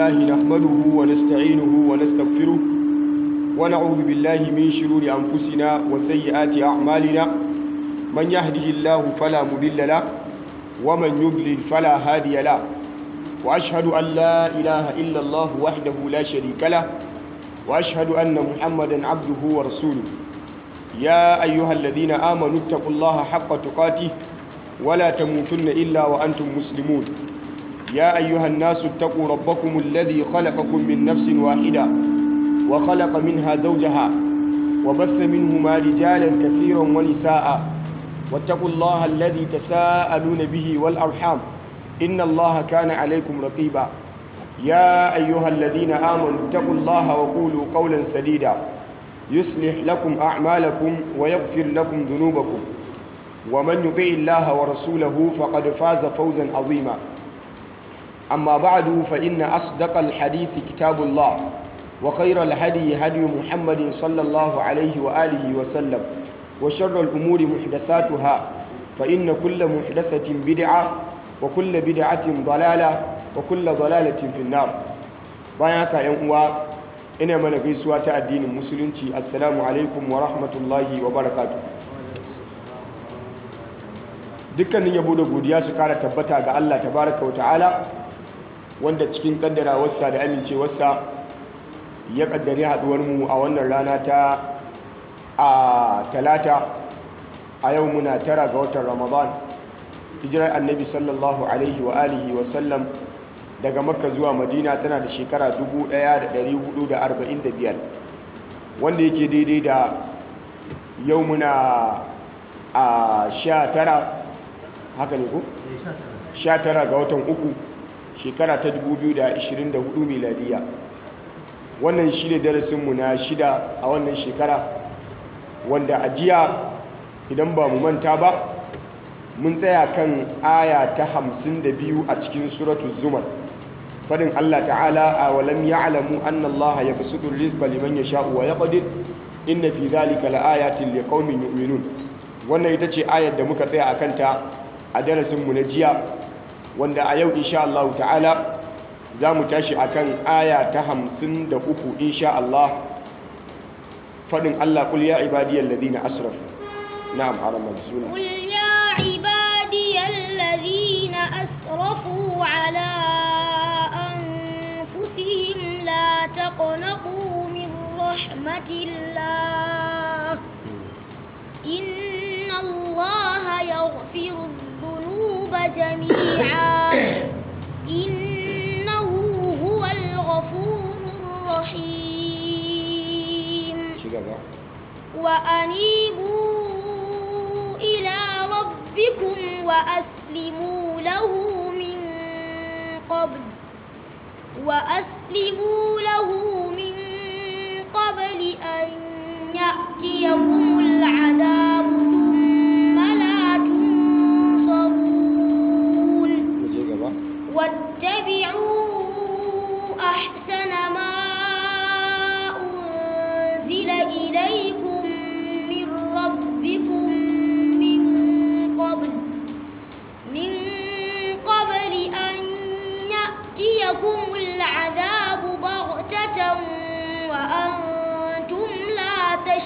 لله نحمده ونستعينه ونستغفره ونعوذ بالله من شرور أنفسنا وسيئات أعمالنا من يهده الله فلا مضل له ومن يضلل فلا هادي له وأشهد أن لا إله إلا الله وحده لا شريك له وأشهد أن محمدا عبده ورسوله يا أيها الذين آمنوا اتقوا الله حق تقاته ولا تموتن إلا وأنتم مسلمون يا أيها الناس اتقوا ربكم الذي خلقكم من نفس واحدة وخلق منها زوجها وبث منهما رجالا كثيرا ونساء واتقوا الله الذي تساءلون به والأرحام إن الله كان عليكم رقيبا يا أيها الذين آمنوا اتقوا الله وقولوا قولا سديدا يصلح لكم أعمالكم ويغفر لكم ذنوبكم ومن يطع الله ورسوله فقد فاز فوزا عظيما أما بعد فإن أصدق الحديث كتاب الله وخير الهدي هدي محمد صلى الله عليه وآله وسلم وشر الأمور محدثاتها فإن كل محدثة بدعة وكل بدعة ضلالة وكل ضلالة في النار بايعك يا أموا ina mana gaisuwa ta addinin musulunci assalamu alaikum wa rahmatullahi wa barakatuh. Dukkanin yabo da godiya su kara tabbata ga Allah tabaraka wa ta'ala wanda cikin kaddarawarsa da amincewarsa ya kaddari haduwar mu a wannan rana ta talata a yau muna 9 ga watan Ramadan hijirar annabi sallallahu alaihi wa alihi wa sallam daga makka zuwa madina tana da shekara 1445 wanda yake daidai da yau muna a 19 haka ne ku? 19 ga watan uku shekara ta 2024 miladiya wannan shi ne darasinmu na 6 a wannan shekara wanda a jiya idan ba mu manta ba mun tsaya kan aya ta 52 a cikin suratul zumar fadin Allah ta'ala a walam ya'lamu anna Allah yabsutu rizqa liman yasha'u wa yaqdir inna fi dhalika laayatin liqaumin yu'minun wannan ita ce ayar da muka tsaya akan ta a darasin mu na jiya wanda a yau insha Allah ta'ala zamu tashi akan aya ta 53 insha Allah fadin Allah qul ya ibadiyal ladina asrafu na'am arama bismillah qul ya ibadiyal ladina asrafu ala لا تقنطوا من رحمة الله إن الله يغفر الذنوب جميعا إنه هو الغفور الرحيم وأنيبوا إلى ربكم وأسلموا له من قبل أن يأتيكم العذاب ثم لا تنصرون واتبعوا أحسن ما أنزل إليكم من ربكم من قبل أن يأتيكم العذاب بغتة وأنتم لا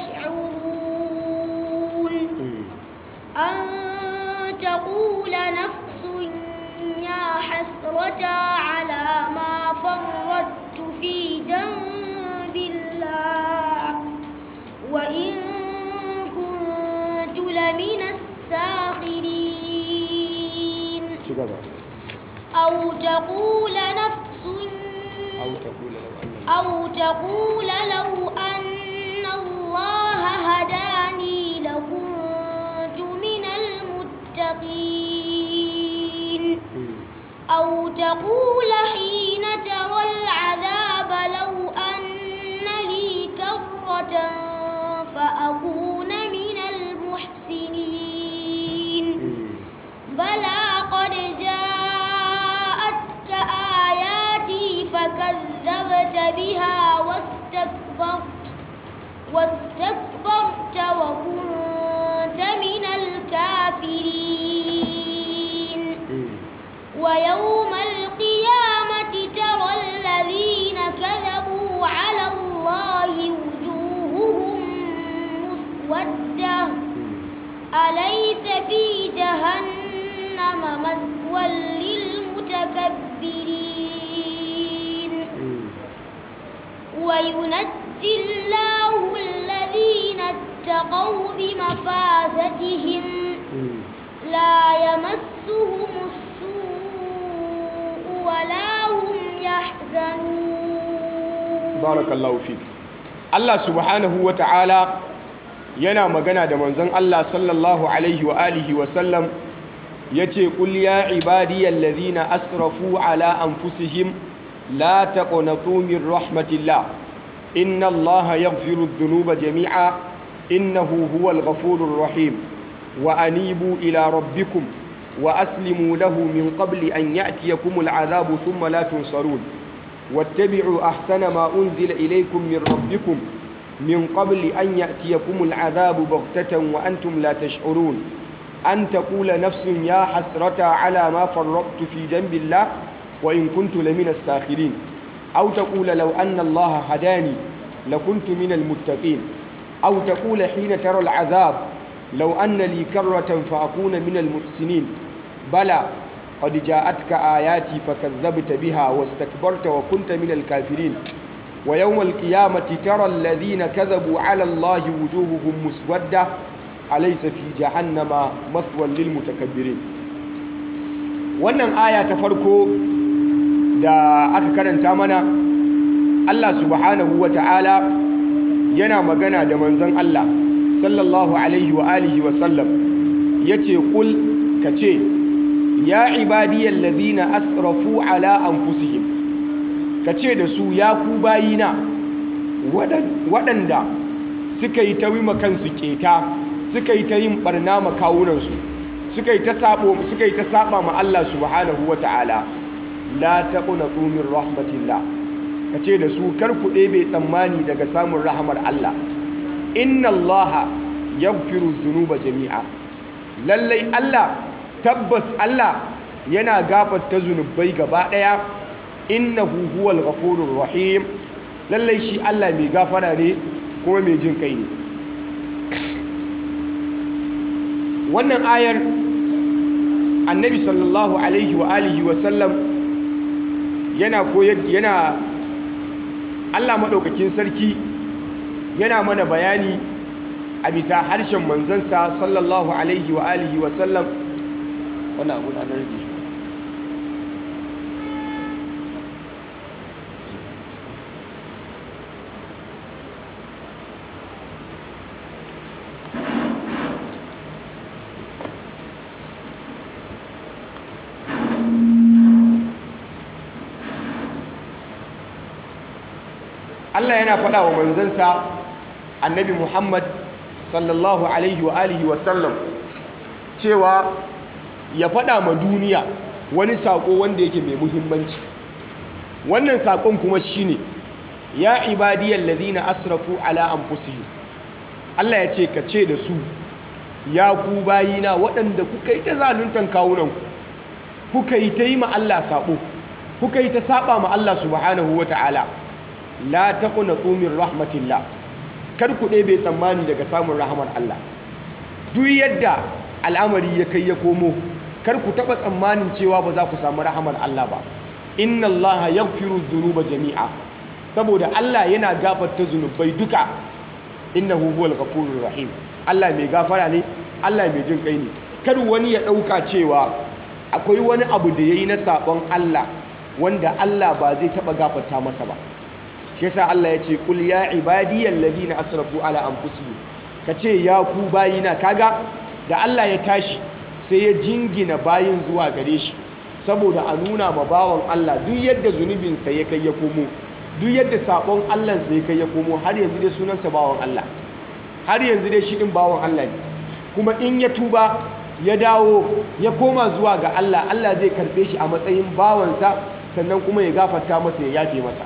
تشعرون أن تقول نفس يا حسرة على ما فرطت في جنب الله وإن كنت لمن الساخرين أو تقول لو أن الله هداني لكنت من المتقين أو تقول حين ترى العذاب لو أن لي كرة فأكون من المحسنين بلى قد جاءتك آياتي فكذبت بها واستكبرت وكنت من الكافرين ويوم القيامة ترى الذين المستكبرين وينجي الله الذين اتقوا بمفازتهم لا يمسهم السوء ولا هم يحزنون. بارك الله فيك. Allah subhanahu wa ta'ala yana magana da manzon Allah sallallahu alaihi wa alihi wa sallam yace qul ya ibadiyal ladhina asrafu ala anfusihim la taqnatu min rahmatillah inna Allaha yaghfiru dhunuba jami'a innahu huwal ghafurur rahim wa anibu ila rabbikum wa aslimu lahu min qabli an ya'tiyakumul adhabu thumma la tunsarun واتبعوا أحسن ما أنزل إليكم من ربكم من قبل أن يأتيكم العذاب بغتة وأنتم لا تشعرون أن تقول نفس يا حسرة على ما فرطت في جنب الله وإن كنت لمن الساخرين أو تقول لو أن الله هداني لكنت من المتقين أو تقول حين ترى العذاب لو أن لي كرة فأكون من المحسنين بلى قد جاءتك آياتي فكذبت بها واستكبرت وكنت من الكافرين ويوم القيامة ترى الذين كذبوا على الله وجوههم مسودة أليس في جهنم مثوى للمتكبرين. wannan aya ta farko da aka karanta mana Allah subhanahu wa ta'ala yana magana da manzon Allah sallallahu alaihi wa alihi wa sallam yace kul kace ya ibadiyal ladhina asrafu ala anfusihim kace da su ya ku bayina waɗanda suka yi ta wima kansu keta suka yi ta yin barna makawunansu suka yi ta saba ma Allah subhanahu wata'ala la taqnatu min rahmatillah kace da su kar ku ɗebe tsammani daga samun rahamar Allah inna Allaha yaghfiru dhunuba jami'a lallai Allah tabbas Allah yana gafarta zunubai gaba daya innahu huwal ghafurur rahim lallai shi Allah mai gafara ne kuma mai jin kai ne. wannan ayar annabi sallallahu alaihi wa alihi wa sallam yana Allah madaukakin sarki yana mana bayani a bisa harshen manzansa sallallahu alaihi wa alihi wa sallam. wannan abu na rage shi Allah yana faɗa wa manzansa annabi Muhammad sallallahu alaihi wa alihi wa sallam cewa ya faɗa ma duniya wani saƙo wanda yake mai muhimmanci. wannan saƙon kuma shine ya ibadiyal ladhina asrafu ala anfusihim. Allah ya ce ka ce da su ya ku bayina waɗanda kuka yi ta zaluntan kawunanku kuka yi ta yi ma Allah saƙo kuka yi ta saba ma Allah subhanahu wata'ala la taqnatu min rahmatillah kar ku ɗebe tsammani daga samun rahamar Allah. duk yadda al'amari ya kai ya komo kar ku taɓa tsammanin cewa ba za ku samu rahamar Allah ba. inna Allah yaghfiru dhunuba jami'a saboda Allah yana gafarta zunubai duka innahu huwal ghafurur rahim. Allah mai gafara ne, Allah mai jin kai ne. kar wani ya ɗauka cewa akwai wani abu da yayi na sabon Allah wanda Allah ba zai taɓa gafarta masa ba. shi yasa Allah ya ce qul ya ibadiyal ladina asrafu ala anfusihim kace ya ku bayina. kaga da Allah ya tashi sai ya jingina bayin zuwa gare shi saboda a nuna ma bawan Allah duk yadda zunubinsa ya kai ya komo, duk yadda sabon Allahnsa ya kai ya komo, har yanzu dai sunansa bawan Allah, har yanzu dai shi din bawan Allah ne. kuma in ya tuba ya dawo ya koma zuwa ga Allah, Allah zai karɓe shi a matsayin bawansa sannan kuma ya gafarta masa ya yafe masa.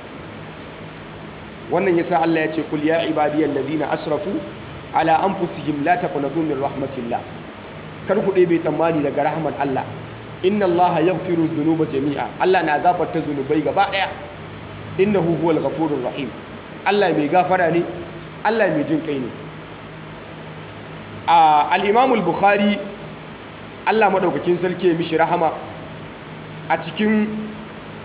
wannan yasa Allah ya ce kul ya ibadiyal ladina asrafu ala anfusihim la taqnatu min rahmatillah. kar ku ɗebe tsammani daga rahman Allah. inna Allah yaghfiru dhunuba jami'a. Allah na gafarta zunubai gaba ɗaya. innahu huwal ghafurur rahim. Allah mai gafara ne, Allah mai jin kai ne. al-Imam al-Bukhari Allah madaukakin sarki mishi rahama a cikin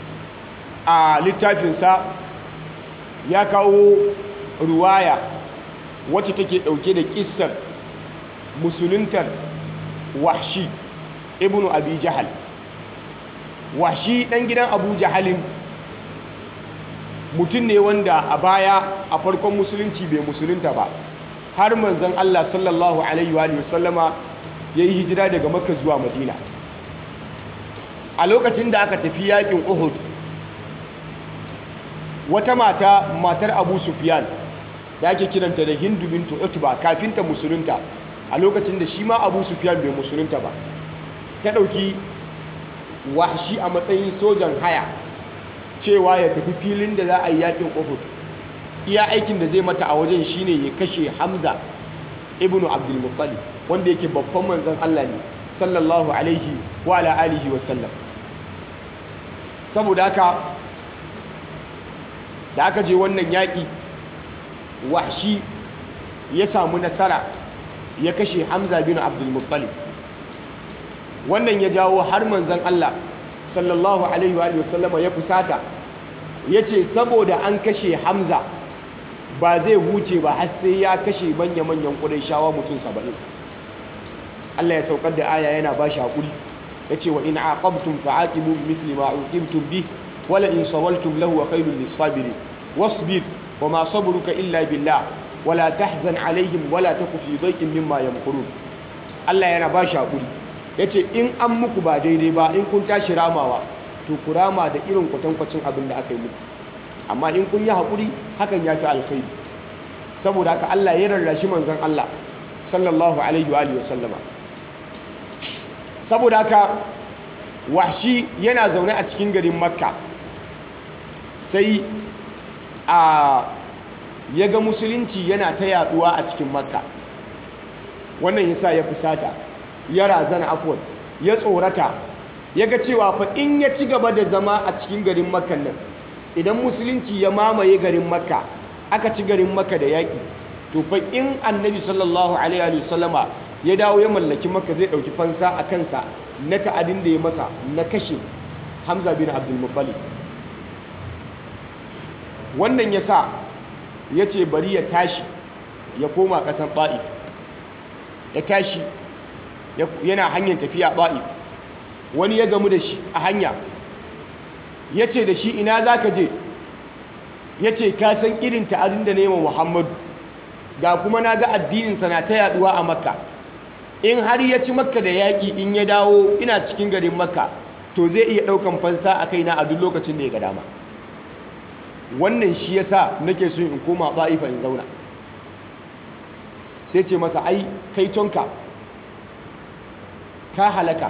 a littafinsa ya kawo ruwaya wacce take ɗauke da ƙissar musuluntar Wahshi ibnu Abi Jahal. Wahshi ɗan gidan Abu Jahalin mutum ne wanda a baya a farkon musulunci bai musulunta ba, har manzon Allah sallallahu alaihi wa sallama ya yi hijira daga Makka zuwa Madina. A lokacin da aka tafi yakin Uhud, wata matar Abu Sufyan da ake kiranta da Hindu bintu Utba kafin ta musulunta, a lokacin da shi ma Abu Sufyan bai musulunta ba, ta ɗauki Wahshi a matsayin sojan haya cewa ya tafi filin da za a yi yakin Uhud. Iya aikin da zai mata a wajen shine ya kashe Hamza ibnu Abdul Muttalib, wanda yake babban manzon Allah ne sallallahu alaihi wa ala alihi wa sallam. Saboda haka da aka je wannan yaƙi, Wahshi ya samu nasara ya kashe Hamza bin Abdul Muttalib. Wannan ya jawo har manzon Allah sallallahu alaihi wa sallama ya fusata, ya ce saboda an kashe Hamza ba zai huce ba har sai ya kashe manya-manyan Qurayshawa mutum 70. Allah ya saukar da aya yana ba shi haƙuri, ya ce wa in aqabtum fa'aqibu mithli ma uqibtum bih wala in sawaltum lahu wa khayrun lis-sabirin wasbir wa ma sabruka illa billah wala tahzan alaihim wala taku fi dhayqin mimma yamkurun. Allah yana ba shi haƙuri, ya ce in an muku ba daidai ba, in kun tashi ramawa to ku rama da irin kwatankwacin abin da aka yi muku, amma in kun yi haƙuri hakan ya fi alkhairi. Saboda haka Allah ya rarrashi manzon Allah sallallahu alaihi wa sallama. Saboda haka Wahshi yana zaune a cikin garin Makka, sai ya ga musulunci yana ta yaduwa a cikin Makka. Wannan yasa ya fusata, ya razana, afwan, ya tsorata, ya ga cewa fa in ya ci gaba da zama a cikin garin Makka nan, idan musulunci ya mamaye garin Makka, aka ci garin Makka da yaƙi, to fa in Annabi sallallahu alaihi wa sallama ya dawo ya mallaki Makka, zai ɗauki fansa a kansa na ta'adin da ya masa na kashe Hamza bin Abdul Muttalib. Wannan yasa ya ce bari ya tashi ya koma ƙasar Ta'if. Ya tashi yana hanyar tafiya Ta'if, wani ya gamu da shi a hanya, ya ce da shi ina za ka je? Ya ce ka san irin ta'adin da nema Muhammadu, ga kuma na ga addininsa na ta yaduwa a Makka, in har ya ci Makka da yaƙi, in ya dawo ina cikin garin Makka to zai iya ɗaukan fansa a kaina a duk lokacin da ya ga dama. Wannan shi yasa nake so in koma Ta'ifa in zauna. Sai ce masa ai kai tonka ka halaka,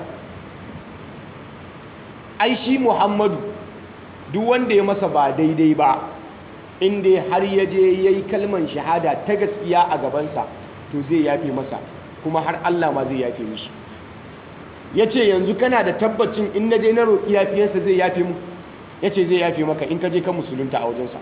ai shi Muhammadu duk wanda ya masa ba daidai ba, inda har ya je ya yi kalman shahada ta gaskiya a gabansa, to zai yafe masa, kuma har Allah ma zai yafe mishi. Ya ce yanzu kana da tabbacin in na je na roƙi yafiyarsa zai yafe mu? Ya ce zai yafe maka in ka je ka musulunta a wajensa.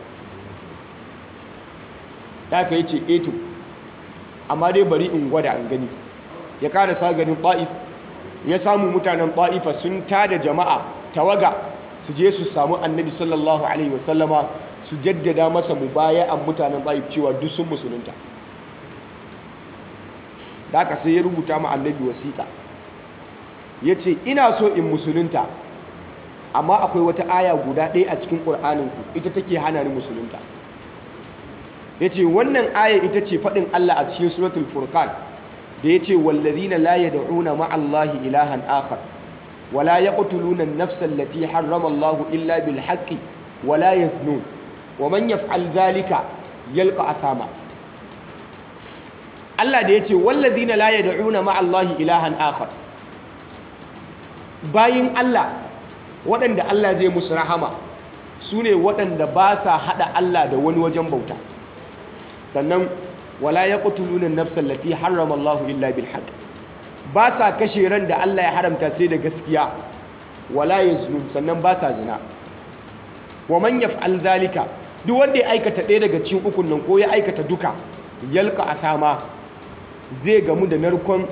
Da ka yi ce eto, amma dai bari in gwada an gani. Ya karasa garin Ta'if, ya samu mutanen Ta'ifa sun tada jama'a tawaga su je su samu Annabi sallallahu alaihi wasallama su jaddada masa mubaya'an mutanen Ta'if cewa duk sun musulunta. Da aka sai ya rubuta ma Annabi wasiƙa, ya ce ina so in musulunta, amma akwai wata aya guda ɗaya a cikin ƙur'aninku ita take hana ni musulunta. Ya ce wannan aya ita ce faɗin Allah a cikin suratul Furqan da ya ce wallazina la yad'una ma'allahi ilahan akhar wa la yaqtuluna an-nafsa allati harrama Allahu illa bil haqqi wa la yaznun wa man yaf'al dhalika yalqa athama. Allah da ya ce wallazina la yad'una ma'allahi ilahan akhar, bayin Allah waɗanda Allah zai musu rahama su ne waɗanda ba sa haɗa Allah da wani wajen bauta, sannan wala yaqtuluna an-nafsa allati harrama Allahu illa bil haqq, ba sa kashe ran da Allah ya haramta sai da gaskiya, wala yaznun, sannan ba sa zina. Wa man yaf'al zalika, duk wanda ya aikata ɗaya daga cikin ukun nan ko ya aikata duka, yalqa asama, zai gamu da narkon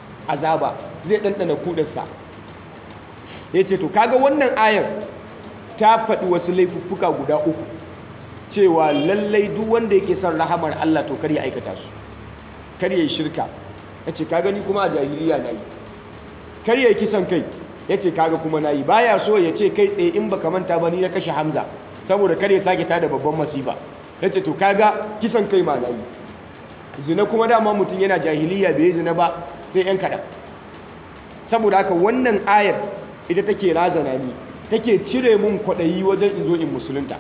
azaba, zai ɗanɗana kudarsa. Ya ce to kaga wannan ayar ta faɗi wasu laifuffuka guda uku cewa lallai duk wanda yake son rahamar Allah to kar ya aikata su, kar ya yi shirka, yace ka gani kuma a jahiliya nayi, kar ya yi kisan kai, yace kaga kuma nayi, baya so ya ce kai tsaye in baka manta ba ni na kashe Hamza saboda kar ya sake tada babban masifa, yace to kaga kisan kai ma nayi. Zina kuma dama mutum yana jahiliya bai zina ba sai yan kaɗan. Saboda haka wannan ayar ita take razana ni, take cire mun kwaɗayi wajen in zo in musulunta.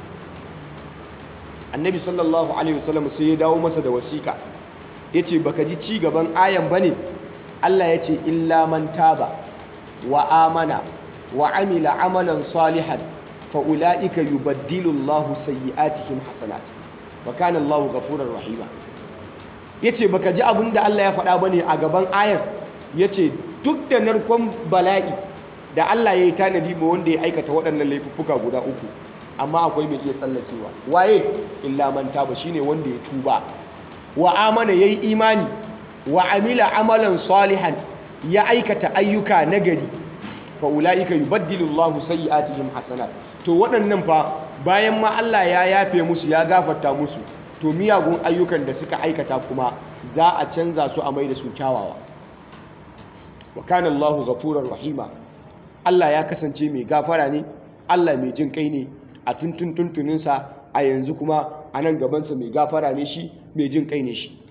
Annabi sallallahu alaihi wasallam sai ya dawo masa da wasiƙa, yace baka ji ci gaban ayan bane? Allah yace illa man taba wa amana wa amila amalan salihan fa ulaika yubaddilu Allahu sayyi'atihim hasanat wa kana Allahu ghafurur rahima. Yace baka ji abin da Allah ya faɗa bane a gaban ayar? Yace duk da narkon bala'i da Allah ya yi tanadi ma wanda ya aikata waɗannan laifuffuka guda uku, amma akwai mai iya tsallakewa. Waye? Illa man taba, shine wanda ya tuba, wa amana yayi imani, wa amila amalan salihan ya aikata ayyuka nagari, fa ulaika yubaddilu Allahu sayyi'atihim hasanat. To waɗannan fa bayan ma Allah ya yafe musu ya gafarta musu, to miyagun ayyukan da suka aikata kuma za a canza su a mai da su kyawawa. Wa kana Allahu ghafurur rahima. Allah ya kasance mai gafara ne, Allah mai jin kai ne a tuntuninsa, a yanzu kuma a nan gabansa mai gafara ne shi, mai jin kai ne shi.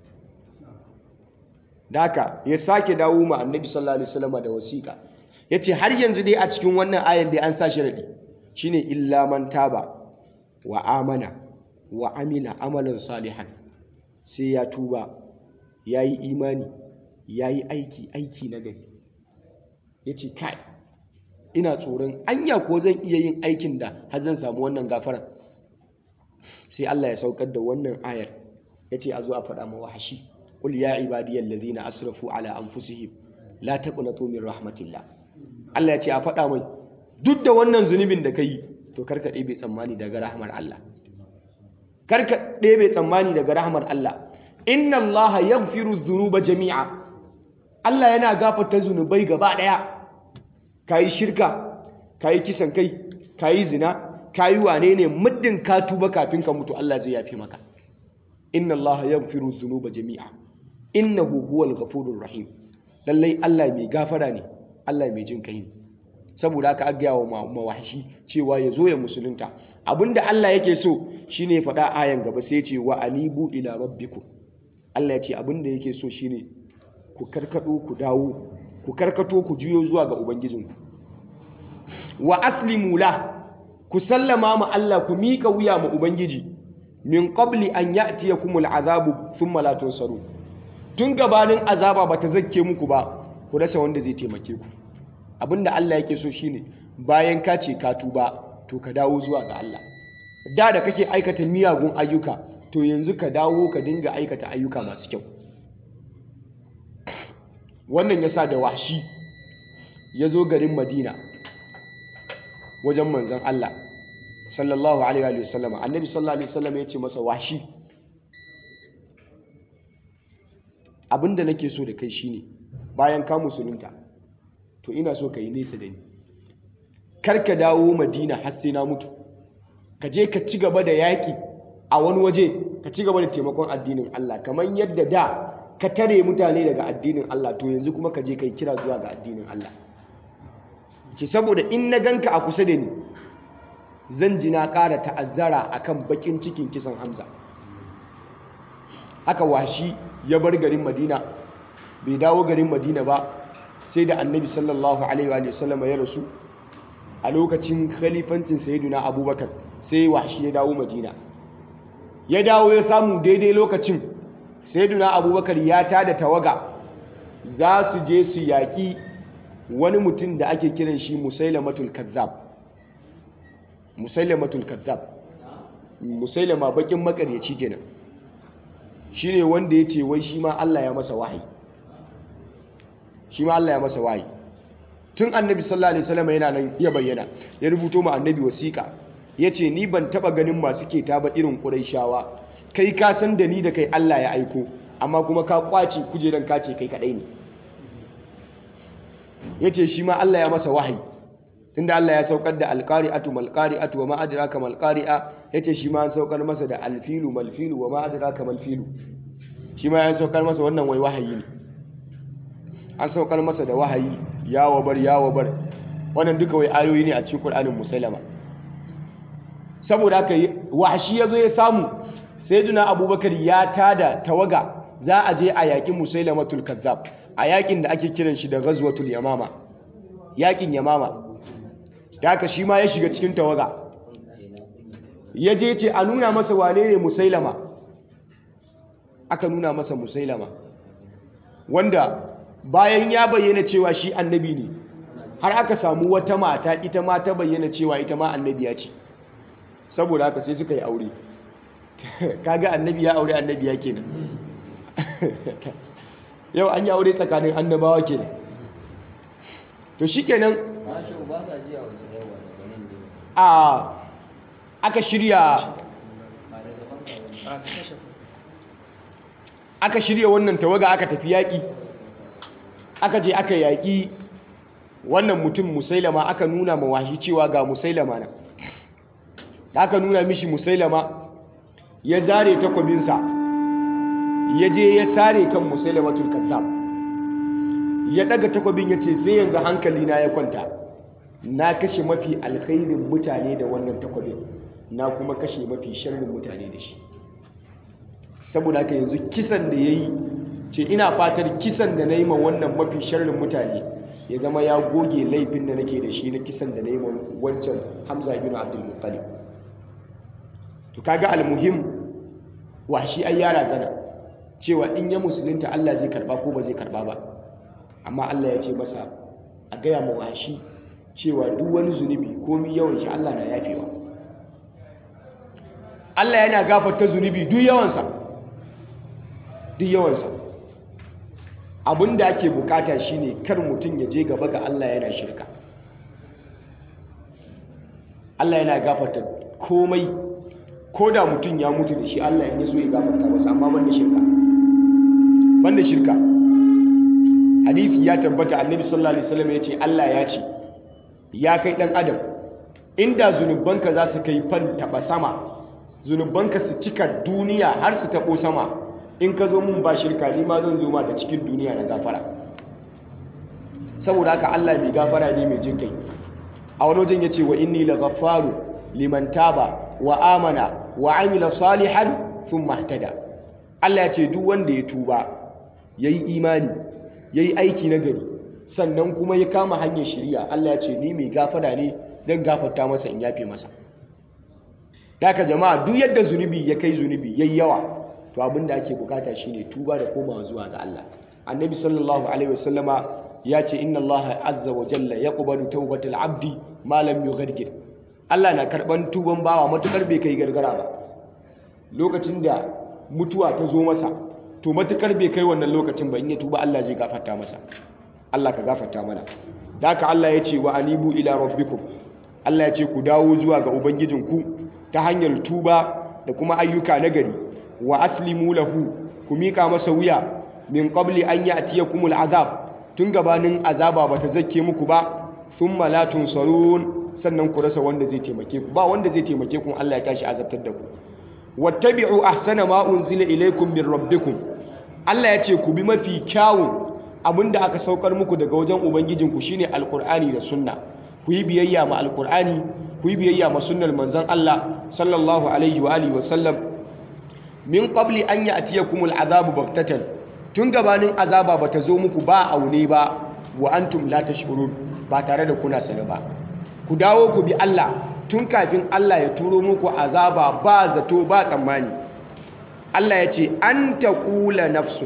Da haka ya sake dawo ma Annabi sallallahu alaihi wasallam da wasiƙa, yace har yanzu dai a cikin wannan ayar dai an sa sharadi, shine illa man taba wa amana wa amila amalan salihan, sai ya tuba, yayi imani, yayi aiki na gari. Yace kai, ina tsoron anya ko zan iya yin aikin da har zan samu wannan gafaran. Sai Allah ya saukar da wannan ayar, yace a zo a faɗa ma Wahashi, qul ya ibadiyal ladhina asrafu ala anfusihim la taqnatu min rahmatillah. Allah ya ce a faɗa mai duk da wannan zunubin da kai, to karka ɗebe tsammani daga rahmar Allah, karka ɗebe tsammani daga rahmar Allah. Inna Allah yaghfiru dhunuba jami'a. Allah yana gafarta zunubai gaba ɗaya. Kayi shirka, kayi kisan kai, kayi zina, kayi wane ne, muddin ka tuba kafin ka mutu Allah zai yafi maka. Inna Allah yaghfiru dhunuba jami'a innahu huwal ghafurur rahim. Lallai Allah mai gafara ne, Allah mai jin kai ne. Saboda haka aka wa Wahashi cewa ya zo ya musulunta. Abinda Allah yake so shine ya faɗa ayan gaba, sai ya ce wa anibu ila rabbikum. Allah ya ce abinda yake so shine ku karkado, ku dawo, ku karkato, ku juyo zuwa ga ubangijinku. Wa aslimu la, ku sallama ma Allah, ku mika wuya ma ubangiji, min qabli an ya'tiyakumul azabu thumma la tunsaru. Tun gabanin azaba bata zakke muku ba, ku rasa wanda zai taimake ku. Abinda Allah yake so shine bayan ka ce ka tuba, to ka dawo zuwa ga Allah. Da kake aikata miyagun ayyuka, to yanzu ka dawo ka dinga aikata ayyuka masu kyau. Wannan yasa da Wahashi ya zo garin Madina wajen manzon Allah sallallahu alaihi wa sallam. Annabi sallallahu alaihi wa sallam ya ce masa, Wahashi, abinda nake so da kai shine bayan ka musulunta, to ina so ka yi nesa da ni, kar ka dawo Madina har sai na mutu, ka je ka ci gaba da yaƙi a wani waje, ka ci gaba da taimakon addinin Allah kamar yadda da ka tare mutane daga addinin Allah, to yanzu kuma ka je kai kira zuwa ga addinin Allah. Ce saboda in na ganka a kusa da ni, zan ji na ƙara ta'azzara akan bakin cikin kisan Hamza. Haka Wahashi ya bar garin Madina, bai dawo garin Madina ba sai da Annabi sallallahu alaihi wa sallam ya rasu. A lokacin khalifancin Sayyidina Abubakar sai Wahashi ya dawo Madina. Ya dawo ya samu daidai lokacin Sayyidina Abubakar ya tada tawaga za su je su yaƙi wani mutum da ake kiran shi Musailamatul Kazzab. Musailamatul Kazzab, Musailama bakin makaryaci kenan. Shine wanda ya ce wai shi ma Allah ya masa wahayi. Shi ma Allah ya masa wahayi. Tun Annabi sallallahu alaihi wasallam yana nan ya bayyana, ya rubuto ma Annabi wasiƙa. Yace ni ban taba ganin masu keta ba irin Qurayshawa. Kai ka san da ni da kai Allah ya aiko, amma kuma ka kwace kujeran ka ce kai kadai ne. Yace shi ma Allah ya masa wahayi. inda Allah ya saukar da alqari'atu malqari'atu wa ma adraka malqari'a yace shi ma an saukar masa da alfilu malfilu wa ma adraka malfilu shi ma ya saukar masa wannan wai wahayi ne an saukar masa da wahayi ya wabar wannan duka wai ayoyi ne a cikin Qur'anin Musailama saboda haka wahashi yazo ya samu sayyidina Abubakar ya tada tawaga za a je a yaƙi Musailamatul Kazzab a yaƙin da ake kiran shi da Ghazwatul Yamama yaƙin Yamama da haka shi ma ya shiga cikin tawaga ya je ce a nuna masa wane ne Musailama aka nuna masa Musailama wanda bayan ya bayyana cewa shi annabi ne har aka samu wata mata ita ma ta bayyana cewa ita ma annabiya ce saboda haka sai suka yi aure kaga annabi ya aure annabiya kenan yau an yi aure tsakanin annabawa kenan to shikenan aka shirya wannan tawaga aka tafi yaƙi aka je aka yaƙi wannan mutum Musailama aka nuna mawahi cewa ga Musailama nan da aka nuna mishi Musailama ya zare takwabinsa ya je ya sare kan Musailamatul Kazzab ya daga takwabin ya ce sai yanzu hankali na ya kwanta na kashe mafi alkhairin mutane da wannan takwabin na kuma kashe mafi sharrin mutane da shi saboda haka yanzu kisan da ya yi ce ina fatar kisan da na yi ma wannan mafi sharrin mutane ya zama ya goge laifin da nake da shi na kisan da na yi ma wancan Hamza ibn Abdul Muttalib to kaga almuhim washi ai yara zana cewa in ya musulunta Allah zai karba ko ba zai karba ba amma Allah ya ce masa a gaya ma washi cewa duk wani zunubi komi yawan shi Allah na yafewa Allah yana gafarta zunubi duk yawansa abinda ake bukata shine kar mutum ya je gaba ga Allah yana shirka Allah yana gafarta komai ko da mutum ya mutu da shi Allah ya so ya gafarta masa amma banda shirka hadisi ya tabbata annabi sallallahu alaihi wasallam ya ce Allah ya ce ya kai dan adam inda zunubanka za su kai fan taba sama zunubanka su cika duniya har su tabo sama in ka zo mun ba shirka ni ma zan zo ma da cikin duniya na gafara saboda haka Allah mai gafara ne mai jin kai a wani wajen yace wa inni laghaffaru liman taba wa amana wa amila salihan thumma ihtada Allah ya ce duk wanda ya tuba yayi imani yayi aiki na gari sannan kuma ya kama hanyar shari'a Allah ya ce ni mai gafara ne dan gafarta masa in yafe masa daga jama'a duk yadda zunubi ya kai zunubi yayi yawa to abinda ake bukata shine tuba da komawa zuwa ga Allah annabi sallallahu alaihi wasallama ya ce inna Allah azza wa jalla yaqbalu tawbatal abdi ma lam yughargir Allah na karban tuban bawa matukar bai kai gargara ba lokacin da mutuwa ta zo masa to matukar bai kai wannan lokacin ba in ya tuba Allah zai gafarta masa Allah ka gafarta mana daka Allah ya ce wa anibu ila rabbikum Allah ya ce ku dawo zuwa ga ubangijinku ta hanyar tuba da kuma ayyuka nagari wa aslimu lahu ku mika masa wuya min qabli an ya'tiyakumul azab tun gabanin azaba bata zakke muku ba thumma la tunsarun sannan ku rasa wanda zai taimake ku ba wanda zai taimake ku Allah ya tashi azabtar da ku wattabi'u ahsana ma unzila ilaykum min rabbikum Allah ya ce ku bi mafi kyawun abinda aka saukar muku daga wajen ubangijinku shine alqur'ani da sunna ku yi biyayya ma alqur'ani ku yi biyayya ma sunnar manzon Allah sallallahu alaihi wa alihi wa sallam min qabli an ya'tiyakumul azabu baghtatan tun gabanin azaba bata zo muku ba aune ba wa antum la tash'urun ba tare da kuna sani ba ku dawo ku bi Allah tun kafin Allah ya turo muku azaba ba zato ba tsammani Allah ya ce an taqula nafsu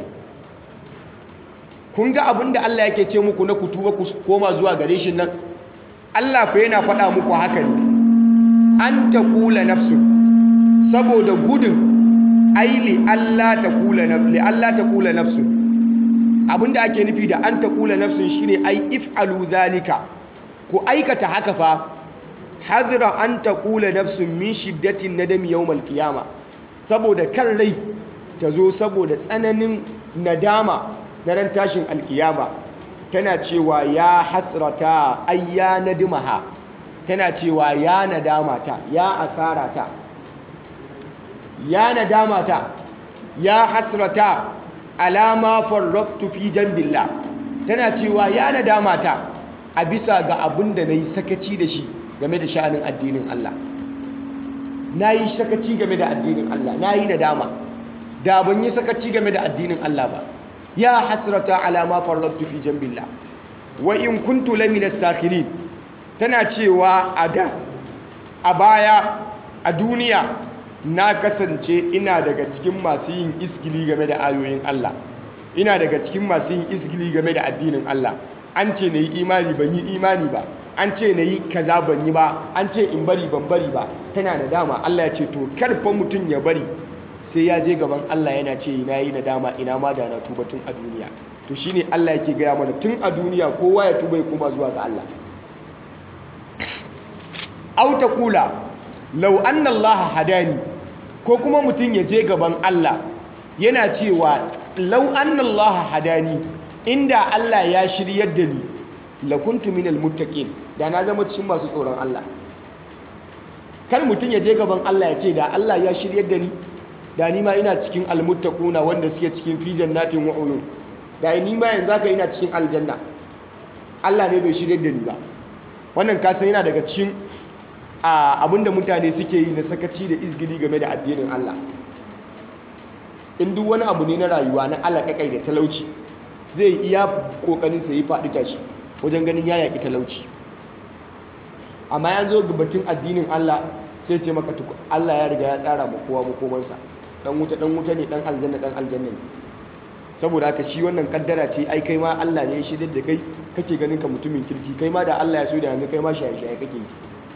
kun ga abinda Allah yake ce muku na ku tuba ku koma zuwa gare shi nan Allah fa yana faɗa muku haka ne an taqula nafsu saboda gudun aili Allah ta kula nafsu abinda ake nufi da an ta kula nafsun shine ai if'alu zalika ku aikata haka fa hadra an ta kula nafsun min shiddatin nadami yawmal qiyama saboda kan rai ta zo saboda tsananin nadama na ran tashin alkiyama tana cewa ya hasrata ayya nadimaha tana cewa ya nadamata ya asarata ya nadamata ya hasrata alama farraktu fi jambillah, tana cewa ya nadamata a bisa ga abin da nayi sakaci da shi game da sha'anin addinin Allah. Nayi sakaci game da addinin Allah, nayi nadama da ban yi sakaci game da addinin Allah ba. Ya hasrata alama farraktu fi jambillah wa in kuntu lamina sakhirin, tana cewa a baya a duniya na kasance ina daga cikin masu yin isgili game da ayoyin Allah, ina daga cikin masu yin isgili game da addinin Allah. An ce na yi imani ban yi imani ba, an ce na yi kaza ban yi ba, an ce in bari ban bari ba. Tana nadama. Allah ya ce to karfa mutum ya bari sai ya je gaban Allah yana ce na yi nadama, ina ma da na tuba tun a duniya. To shine Allah yake gaya mana tun a duniya kowa ya tuba ya koma zuwa ga Allah. Aw taqula law anna Allah hadani, ko kuma mutum ya je gaban Allah yana cewa law anna Allah hadani, inda Allah ya shiryar da ni lakuntu minal muttaqin, da na zama cikin masu tsoron Allah. Kar mutum ya je gaban Allah ya ce da Allah ya shiryar da ni, da ni ma ina cikin almuttaquna wanda suke cikin fi jannatin wa uyun, da ni ma yanzu haka ina cikin aljanna. Allah ne bai shiryar da ni ba. Wannan kasan yana daga cikin abinda mutane suke yi na sakaci da izgili game da addinin Allah. In duk wani abu ne na rayuwa na alaƙaƙai da talauci, zai iya ƙoƙarin sa yi faɗi tashi wajen ganin ya yaƙi talauci. Amma ya zo ga batun addinin Allah sai ce maka Allah ya riga ya tsara ma kowa makomansa, dan wuta ne, dan aljanna ne. Saboda haka shi wannan kaddara ce, ai kai ma Allah ne ya shirya da kai, kake ganin ka mutumin kirki, kai ma da Allah ya so da yanzu kai ma shaye-shaye kake yi.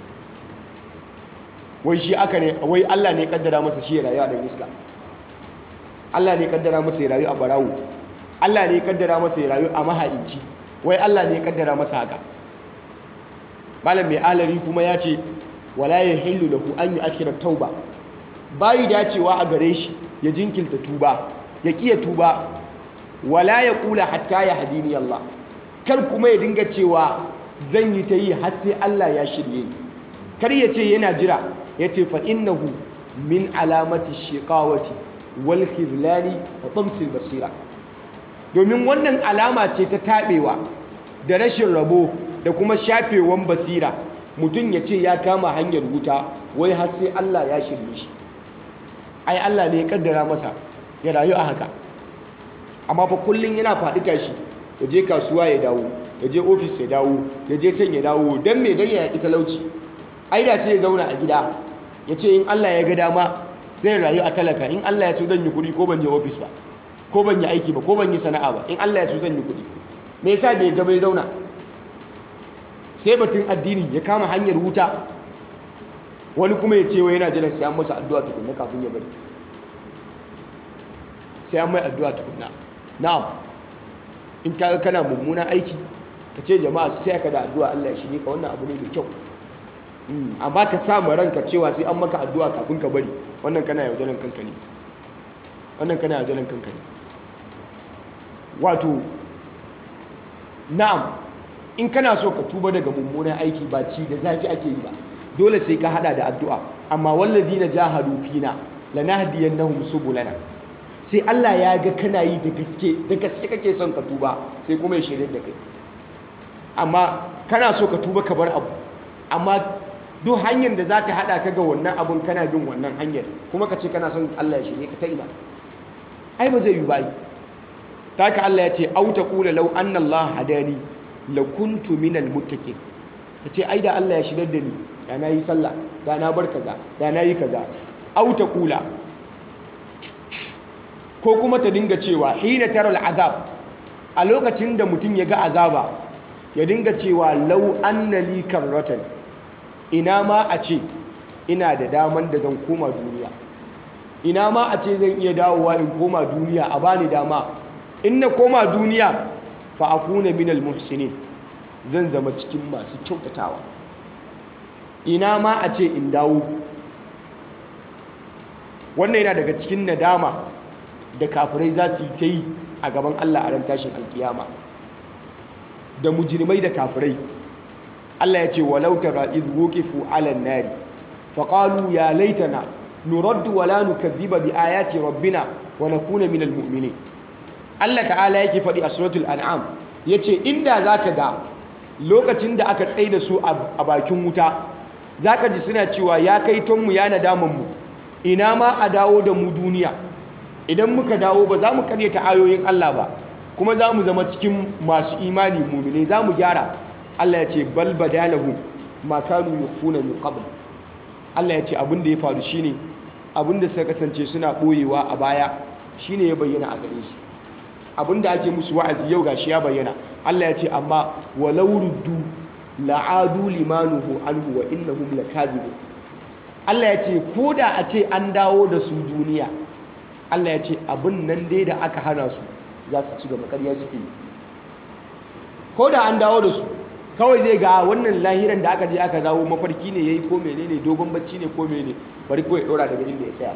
Wai Allah ne ya kaddara masa shi ya rayu a dan iska, Allah ne ya kaddara masa ya rayu a barawo, Allah ne ya kaddara masa ya rayu a maha'inci, wai Allah ne ya kaddara masa haka. Malam mai alari kuma ya ce wala yahillu lahu an yu'akhkhira tauba, bayi dacewa a gare shi ya jinkilta tuba, ya kiya tuba. Wala yaqula hatta yahdini Allah, kar kuma ya dinga cewa zan yi ta yi har sai Allah ya shirye ni. Kar ya ce yana jira, ya ce fa innahu min alamati shiqawati wal khizlani wa tamsil basira, domin wannan alama ce ta tabewa da rashin rabo da kuma shafewan basira. Mutum ya ce ya kama hanyar wuta wai har sai Allah ya shirye shi. Ai Allah ne ya kaddara masa ya rayu a haka, amma fa kullun yana faɗi tashi, ya je kasuwa ya dawo, ya je ofis ya dawo, ya je can ya dawo. Dan me? Dan ya yaƙi talauci. Ai da sai ya zauna a gida ya ce in Allah ya ga dama zai rayu a talaka, in Allah ya so zan yi kuɗi ko ban je ofis ba, ko ban yi aiki ba, ko ban yi sana'a ba, in Allah ya so zan yi kuɗi. Me yasa bai ga bai zauna? Sai batun addini ya kama hanyar wuta. Wani kuma ya ce wai yana jiran sai an masa addu'a tukunna kafin ya bari, sai an mai addu'a tukunna. Na'am, in kaga kana mummunan aiki ka ce jama'a su sai ka da addu'a Allah ya shige ka, wannan abu ne mai kyau. Amma ka sa ma ranka cewa sai an maka addu'a kafin ka bari, wannan kana yaudaran kanka ne, wannan kana yaudaran kanka ne. Wato na'am, in kana so ka tuba daga mummunan aiki ba ci da zafi ake yi ba, dole sai ka hada da addu'a. Amma wallazina jahadu fina lanahdiyannahum subulana, sai Allah ya ga kana yi da gaske kake son ka tuba, sai kuma ya shirye da kai. Amma kana so ka tuba ka bar abu, amma duk hanyar da za ta hada ka ga wannan abun kana bin wannan hanyar, kuma ka ce kana son Allah ya shirye ka ta ina? Ai ba zai yi ba. Ta haka Allah ya ce au taqula law anna Allah hadani lakuntu minal muttaqin, ta ce ai da Allah ya shirye da ni da na yi sallah, da na bar kaza, da na yi kaza. Au taqula, ko kuma ta dinga cewa hina taral azab, a lokacin da mutum ya ga azaba ya dinga cewa law anna li karratan, ina ma a ce ina da daman da zan koma duniya, ina ma a ce zan iya dawowa in koma duniya, a bani dama in na koma duniya fa akuna minal muhsinin, zan zama cikin masu kyautatawa. Ina ma a ce in dawo. Wannan yana daga cikin nadama da kafirai za su yi ta yi a gaban Allah a ran tashin alkiyama, da mujrimai da kafirai Allah ya ce walau tara idh wuqifu 'ala an-nari faqalu ya laitana nuraddu wa la nukadhiba bi ayati rabbina wa nakuna minal mu'minin. Allah ta'ala yake faɗi a suratul an'am yace inda zaka ga lokacin da aka tsaye da su a bakin wuta zaka ji suna cewa ya kai tonmu ya nadaman mu ina ma a dawo da mu duniya, idan muka dawo ba za mu karyata ayoyin Allah ba kuma za mu zama cikin masu imani mu'mini, za mu gyara. Allah ya ce bal badalahum ma kanu yukhfuna min qabl. Allah ya ce abin da ya faru shine abin da suka kasance suna boyewa a baya shine ya bayyana a gare su. Abin da ake musu wa'azi yau gashi ya bayyana. Allah ya ce amma walau ruddu la'adu limanuhu anhu wa innahum lakazibun. Allah ya ce koda a ce an dawo da su duniya, Allah ya ce abin nan dai da aka hana su za su ci gaba, ƙarya suke yi. Koda an dawo da su kawai zai ga wannan lahiran da aka je aka dawo mafarki ne yayi ko menene, dogon bacci ne ko menene, bari ko ya dora daga inda ya tsaya.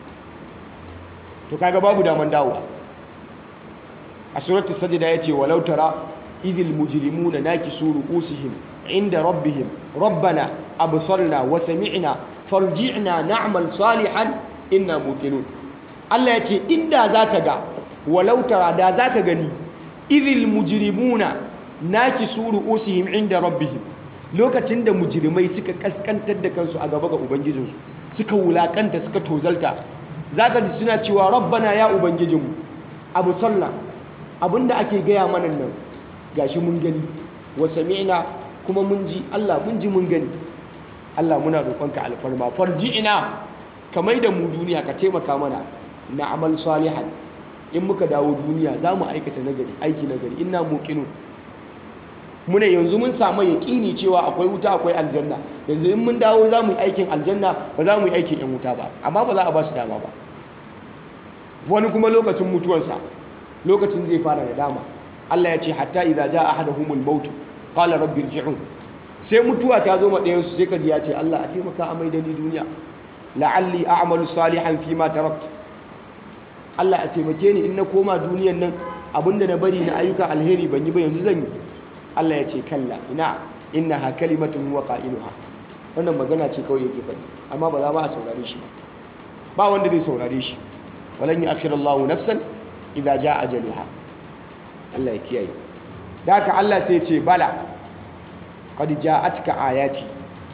To kaga babu daman dawowa. A suratul sajda yace walau tara idhil mujrimuna nakisu ru'usihim inda rabbihim rabbana absarna wa sami'na farji'na na'mal salihan inna muqinun. Allah yace inda zaka ga walau tara da zaka gani idhil mujrimuna nakisu ru'usihim inda rabbihim, lokacin da mujrimai suka kaskantar da kansu a gaba ga ubangijinsu, suka wulakanta suka tozalta, zaka ji suna cewa rabbana ya ubangijinmu absarna, abinda ake gaya mana nan gashi mun gani, wa sami'na kuma mun ji, Allah mun ji mun gani. Allah muna roƙonka alfarma farji'ina, ka maida mu duniya, ka taimaka mana na amal salihan, in muka dawo duniya za mu aikata nagari, aiki nagari, inna muqinun. Muna yanzu mun samu yaƙini cewa akwai wuta akwai aljanna, yanzu in mun dawo za mu yi aikin aljanna ba za mu yi aikin yan wuta ba, amma ba za a ba su dama ba. Wani kuma lokacin mutuwarsa, lokacin zai fara da dama. Allah ya ce hatta idza jaa ahaduhumul maut qala rabbi irji'un. Sai mutuwa ta zo ma ɗayan su sai kaji ya ce Allah a taimaka a maida ni duniya, la'alli a'malu salihan fi ma taraktu. Allah a taimake ni in na koma duniyan nan abinda na bari na ayyuka alheri ban yi ba yanzu zan yi. Allah ya ce kalla ina innaha kalimatun huwa qailuha. Wannan magana ce kawai yake faɗi amma ba za ma a saurare shi ba wanda zai saurare shi. walan yu'akhirallahu nafsan idza jaa ajaluha. Allah ya kiyaye. Da haka Allah sai ce bala qad ja'atka ayati.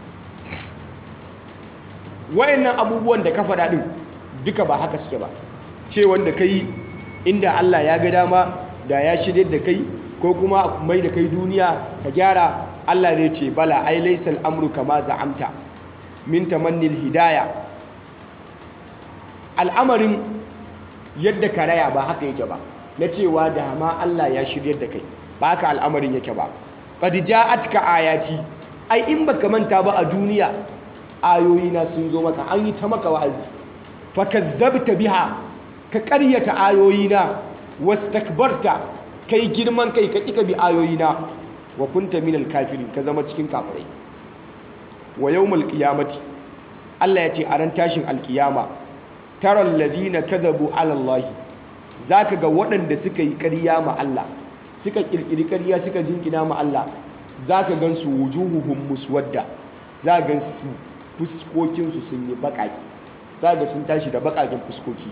Wayannan abubuwan da ka faɗa din duka ba haka suke ba. Ce wanda kai inda Allah ya ga dama da ya shirye da kai ko kuma mai da kai duniya ka gyara. Allah ne ce bala ai laysal amru kama za'amta min tamannil hidaya. Al'amarin yadda ka raya ba haka yake ba, na cewa da ma Allah ya shirye da kai ba haka al'amarin yake ba. qad ja'atka ayati, ai in baka manta ba a duniya ayoyina sun zo maka, an yi ta maka wa'azi. Fakazzabta biha, ka ƙaryata ayoyina, wastakbarta, kai girman kai ka kika bi ayoyina, wa kunta minal kafirin, ka zama cikin kafirai. Wa yawmal qiyamati, Allah ya ce a ran tashin alkiyama, taral ladina kadhabu ala Allah, zaka ga waɗanda suka yi ƙarya ma Allah, suka kirkiri ƙarya suka jingina ma Allah, zaka gansu wujuhuhum muswadda, zaka gansu fuskokinsu sun yi baƙaƙi, zaka sun tashi da baƙaƙen fuskoki.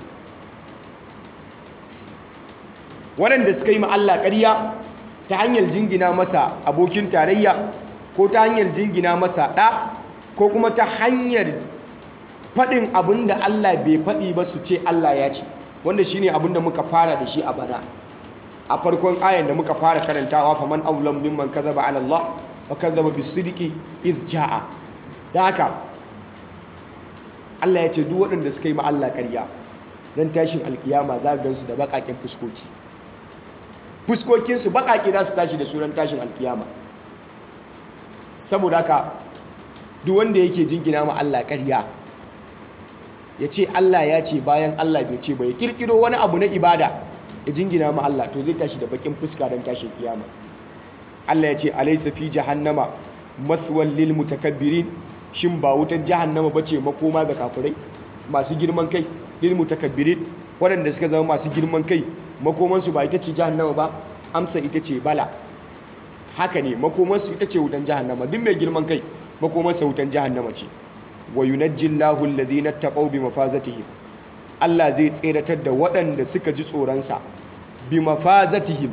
Waɗanda suka yi ma Allah ƙarya ta hanyar jingina masa abokin tarayya, ko ta hanyar jingina masa ɗa, ko kuma ta hanyar faɗin abin da Allah bai faɗi ba su ce Allah ya ce, wanda shi ne abin da muka fara da shi a bana a farkon ayan da muka fara karantawa, faman awlam mimman kazaba ala Allah wa kazaba bis-sidqi iz jaa. Da haka Allah ya ce duk waɗanda suka yi ma Allah ƙarya dan tashin alkiyama za ka gansu da baƙaƙen fuskoki, fuskokinsu baƙaƙe za su tashi da sunan tashin alkiyama. Saboda haka duk wanda yake jingina ma Allah ƙarya, ya ce Allah ya ce bayan Allah bai ce ba, ya kirkiro wani abu na ibada ya jingina ma Allah, to zai tashi da bakin fuska don tashin kiyama. Allah ya ce alaysa fi jahannama maswal lil mutakabbirin, shin ba wutar jahannama bace makoma ga kafirai masu girman kai, lil mutakabbirin, waɗanda suka zama masu girman kai makomansu ba ita ce jahannama ba? Amsa ita ce bala. haka ne makomarsu ita ce wutan jahannama. Duk mai girman kai makomarsa wutan jahannama ce. Wa yunajjillahu alladhina taqaw bi mafazatihim, Allah zai tseratar da waɗanda suka ji tsoronsa bi mafazatihim,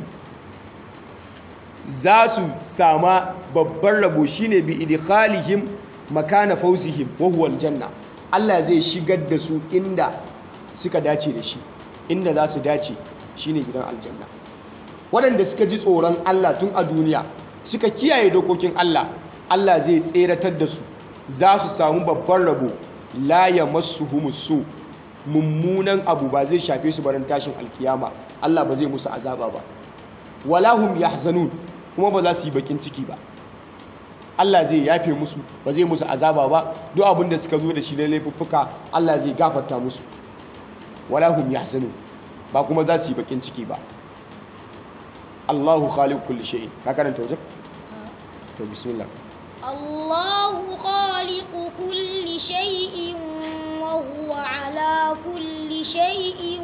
za su sama babban rabo shine bi idkhalihim makana fawzihim wa huwa aljanna. Allah zai shigar da su inda suka dace da shi, inda za su dace shine gidan aljanna. Waɗanda suka ji tsoron Allah tun a duniya suka kiyaye dokokin Allah, Allah zai tseratar da su, za su samu babban rabo. La yamassuhumus su, mummunan abu ba zai shafe su barin tashin alkiyama, Allah ba zai musu azaba ba. Wala hum yahzanun, kuma ba za su yi bakin ciki ba. Allah zai yafe musu, ba zai musu azaba ba. Duk abin da suka zo da shi na laifuffuka Allah zai gafarta musu. Wala hum yahzanun, ba kuma za su yi bakin ciki ba. Allahu khaliqu kulli shay'in. Ka karanta wajen? To bismillah. الله خالق كل شيء وهو على كل شيء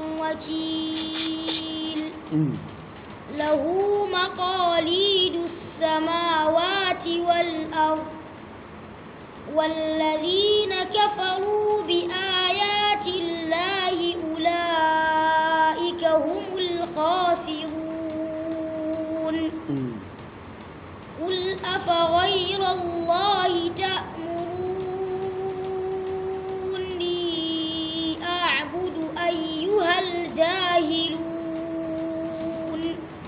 وكيل له مقاليد السماوات والأرض والذين كفروا بآيات الله أولئك هم الخاسرون قل أفغير الله تأمروني أعبد أيها الجاهلون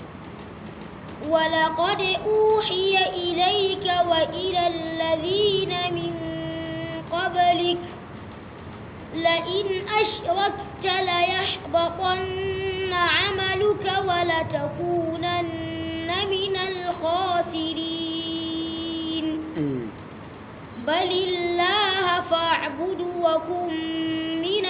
ولقد أوحي إليك وإلى الذين من قبلك لئن أشركت ليحبطن عملك ولتكونن من الخاسرين بل الله فاعبد وكن من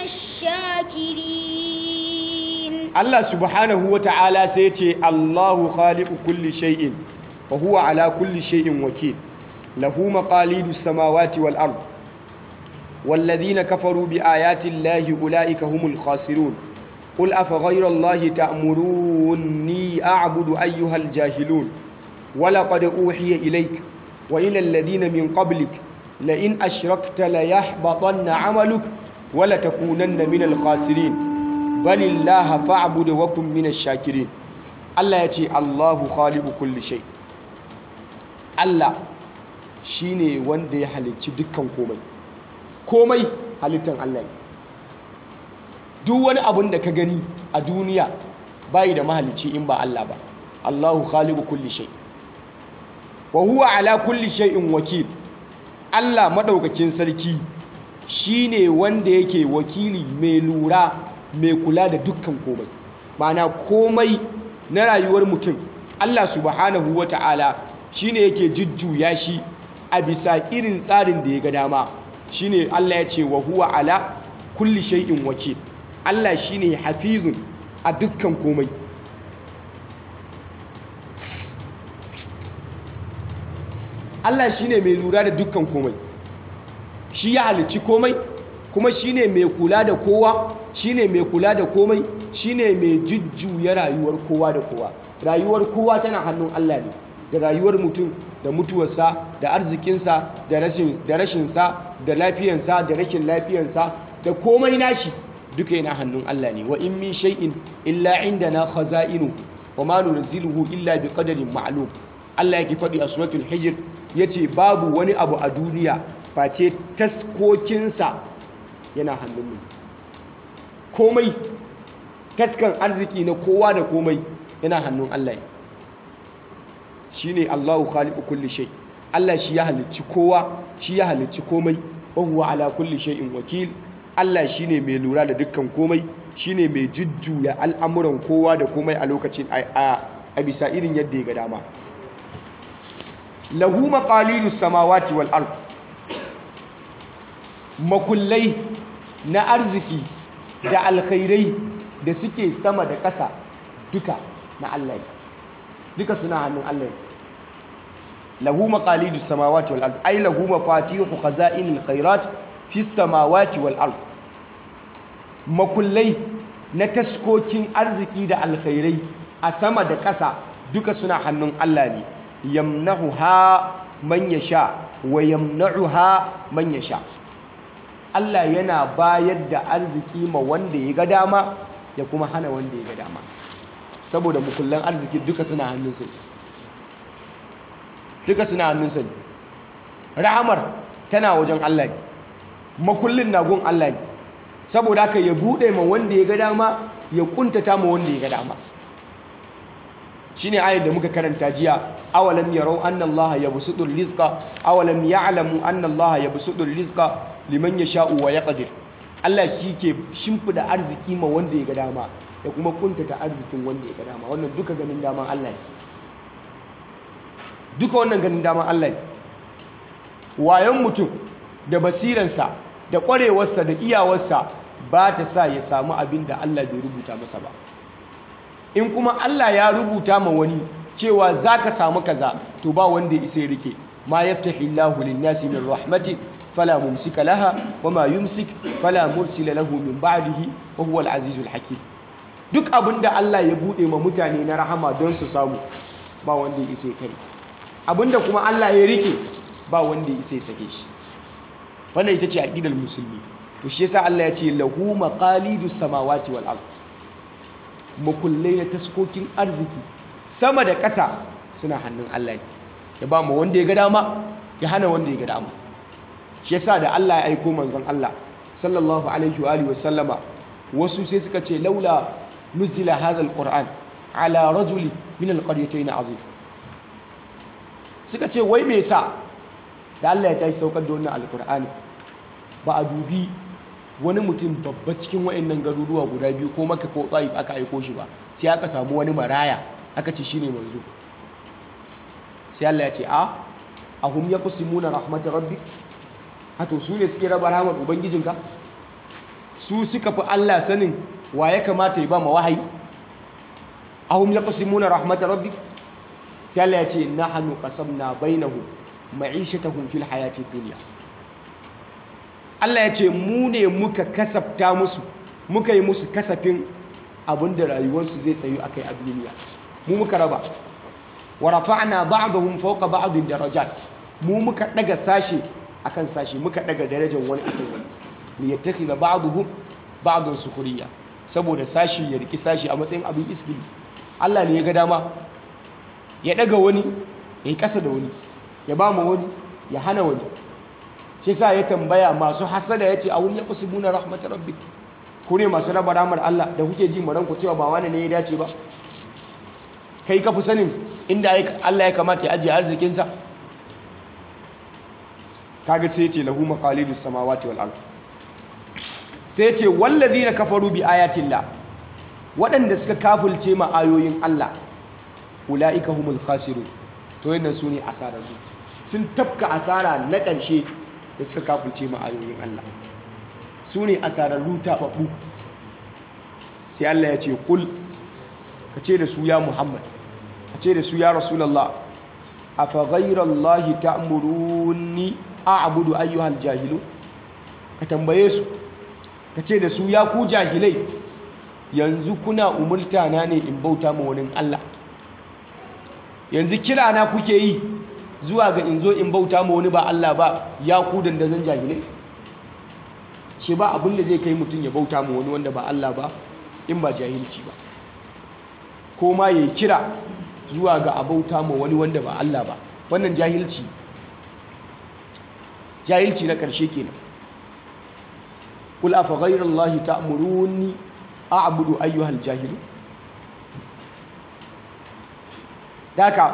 الشاكرين. Allah subhanahu wa ta'ala sai ce Allahu khaliqu kulli shay'in wa huwa ala kulli shay'in wakil lahu maqalidus samawati wal ard والذين كفروا بآيات الله أولئك هم الخاسرون قل أفغير الله تأمروني أعبد أيها الجاهلون ولقد أوحي إليك وإلى الذين من قبلك لئن أشركت ليحبطن عملك ولتكونن من الخاسرين بل الله فاعبد وكن من الشاكرين. الله يتي الله خالق كل شيء. الله shine wanda ya halicci dukkan komai halittan Allah ne. Duk wani abun da ka gani a duniya bai da mahalicci in ba Allah ba. Allahu khaliqu kulli shay wa huwa ala kulli shay'in wakil. Allah madaukakin sarki shine wanda yake wakili mai lura mai kula da dukkan komai. Ma'ana komai na rayuwar mutum Allah subhanahu wata'ala shine yake jujjuya shi a bisa irin tsarin da ya ga dama. Shine Allah ya ce wa huwa ala kulli shay'in wakil. Allah shine hafizun a dukkan komai. Allah shine mai lura da dukkan komai. Shi ya halicci komai kuma shine mai kula da kowa, shine mai kula da komai, shine mai jujjuya rayuwar kowa da kowa. Rayuwar kowa tana hannun Allah ne. Da rayuwar mutum, da mutuwarsa, da arzikinsa, da rashinsa, da lafiyansa, da rashin lafiyansa, da komai nashi duka yana hannun Allah ne. Wa in min shay'in illa indana khaza'inu wa ma nunzilu illa bi qadarin ma'lum. Allah yake faɗi a suratul Hijr yace babu wani abu a duniya face taskokinsa yana hannun mu. Komai taskan arziki na kowa da komai yana hannun Allah ne. Shine Allahu khaliqu kulli shay. Allah shi ya halicci kowa, shi ya halicci komai. Wa huwa ala kulli shay'in wakil. Allah shine mai lura da dukkan komai, shine mai jujjuya al'amuran kowa da komai a lokacin a bisa irin yadda ya ga dama. Lahu maqalidus samawati wal ard. Makullai na arziki da alkhairai da suke sama da ƙasa duka na Allah ne. Duka suna hannun Allah ne. Lahu maqalidus samawati wal ard ay lahu mafatihu khaza'inil khairat fis samawati wal ard. Makullai na taskokin arziki da alkhairai a sama da ƙasa duka suna hannun Allah ne. yamnahuha man yasha wa yamna'uha man yasha. Allah yana bayar da arziki ma wanda ya ga dama ya kuma hana wanda ya ga dama, saboda mukullan arziki duka suna hannunsa, duka suna hannunsa ne. Rahamar tana wajen Allah ne, makullin na gun Allah ne, saboda haka ya bude ma wanda ya ga dama ya kuntata ma wanda ya ga dama. Shine ayar da muka karanta jiya, awalam yarau anna Allah yabsutur rizqa awalam ya'lamu anna Allah yabsutur rizqa liman yasha'u wa yaqdir. Allah shi ke shimfida arziki ma wanda ya ga dama ya kuma kuntata arzikin wanda ya ga dama. Wannan duka ganin daman Allah ne, duka wannan ganin daman Allah ne. Wayon mutum da basiransa da ƙwarewarsa da iyawarsa ba ta sa ya samu abin da Allah bai rubuta masa ba. In kuma Allah ya rubuta ma wani cewa za ka samu kaza, to ba wanda ya isa ya rike. Ma yaftahi Allahu lin-nasi min rahmati fala mumsika laha wa ma yumsik fala mursila lahu min ba'dihi wa huwa al-azizul hakim. Duk abin da Allah ya bude ma mutane na rahama don su samu, ba wanda ya isa ya kare. Abin da kuma Allah ya rike, ba wanda ya isa ya sake shi. Wannan ita ce aqidar musulmi. To shi yasa Allah ya ce lahu maqalidus samawati wal ard. Makullai na taskokin arziki sama da ƙasa suna hannun Allah ne, ya ba mu wanda ya ga dama ya hana wanda ya ga dama. Shi yasa da Allah ya aiko manzon Allah sallallahu alaihi wa alihi wa sallama, wasu sai suka ce laula nuzila hadha alquran ala rajuli min alqaryatayn azim. Suka ce wai me yasa da Allah ya tashi saukar da wannan alqur'ani ba a dubi wani mutum babba cikin wa'annan garuruwa guda biyu ko Makka ko Taif aka aiko shi ba, sai aka samu wani maraya aka ce shine manzo. Sai Allah ya ce ahum yaqsimuna rahmat rabbik, hato su ne suke raba rahmar ubangijinka? Su suka fi Allah sanin wa ya kamata ya ba ma wahayi? Ahum yaqsimuna rahmat rabbik? Sai Allah ya ce nahnu qasamna bainahum ma'ishatahum fil hayati dunya. Allah ya ce mu ne muka kasafta musu, muka yi musu kasafin abinda rayuwarsu zai tsayu akai a duniya. Mu muka raba. Wa rafa'na ba'dahum fawqa ba'din darajat. Mu muka daga sashi akan sashi, muka daga darajar wani akan wani. Li yattakhidha ba'dhum ba'dan sukhriya. Saboda sashi ya riki sashi a matsayin abin iskili. Allah ne ya ga dama ya daga wani, ya yi kasa da wani, ya ba mu wani, ya hana wani. Shi sa ya tambaya masu hasada ya ce a wani ya kusubuna rahmat rabbik, ku ne masu raba ramar Allah da kuke ji maranku cewa ba wani ne ya dace ba? Kai ka fi sanin inda Allah ya kamata ya ajiye arzikinsa? Kaga sai ce lahu maqalidus samawati wal ard. Sai ce wallazina kafaru bi ayatillah, waɗanda suka kafulce ma ayoyin Allah, ulaika humul khasirun, to yana su ne asararru, sun tafka asara na ƙarshe da suka kafulce ma ayoyin Allah, su ne asararru taɓaɓɓu. Sai Allah ya ce kul, ka ce da su ya Muhammad, ka ce da su ya Rasulallah, afa ghayrallahi ta'muruni a'budu ayyuhal jahilu. Ka tambaye su, ka ce da su ya ku jahilai, yanzu kuna umurta na ne in bauta ma wani Allah? Yanzu kira na kuke yi zuwa ga in zo in bauta ma wani ba Allah ba, ya ku dandazon jahilai? Shi ba abin da zai kai mutum ya bauta ma wani wanda ba Allah ba in ba jahilci ba, ko ma ya kira zuwa ga a bauta ma wani wanda ba Allah ba, wannan jahilci na ƙarshe kenan. Kul afa ghayrallahi ta'muruni a'budu ayyuhal jahilu. Daka